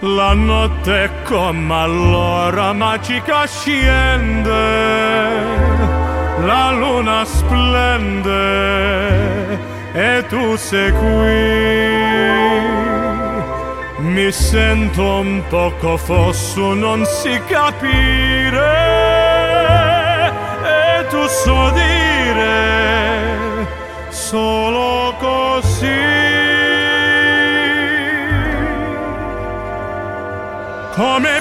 La notte come all'ora magica scende, la luna splende e tu sei qui. Mi sento un poco fosso, non si capire, e tu so dire solo così. Come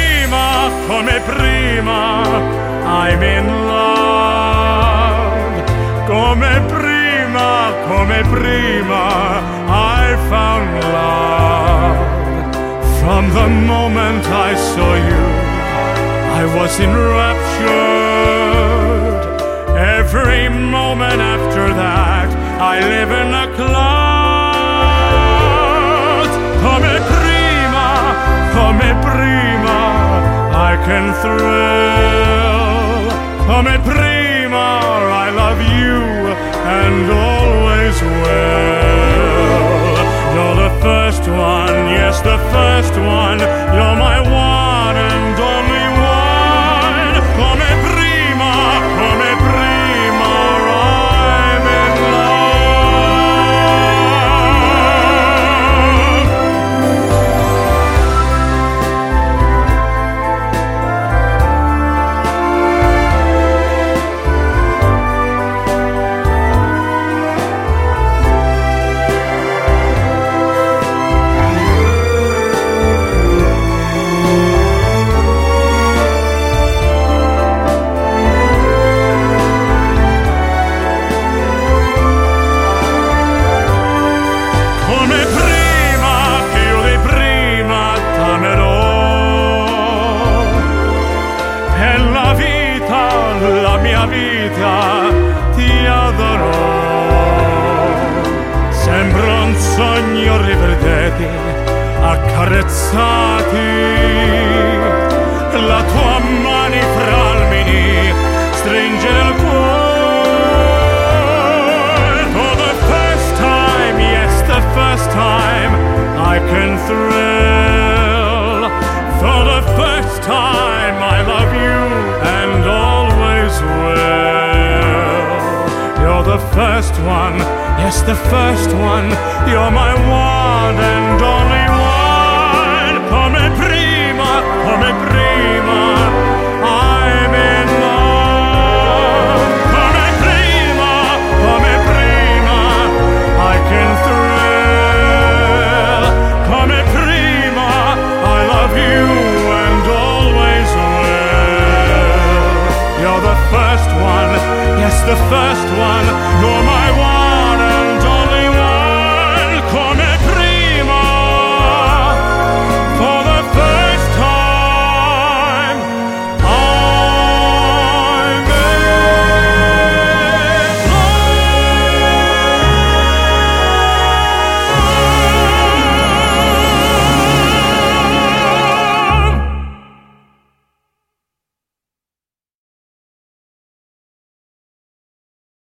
prima, I'm in love. Come prima, I found love. From the moment I saw you, I was enraptured. Every moment after that, I live in a cloud. Come prima, I can thrill. Come prima, I love you and always will. You're the first one, yes, the first one. You're my one and only one. Come prima, I'm in ti adoro. Sembra un sogno rivedere accarezzati, la tua mani fra almini stringe nel cuore. For the first time, yes, the first time I can thrill. For the first time I love you and always will. You're the first one, yes, the first one. You're my one and only one. Come prima, I'm in love. Come prima, I can thrill. Come prima, I love you and always will. You're the first one, yes, the first one. You're my one.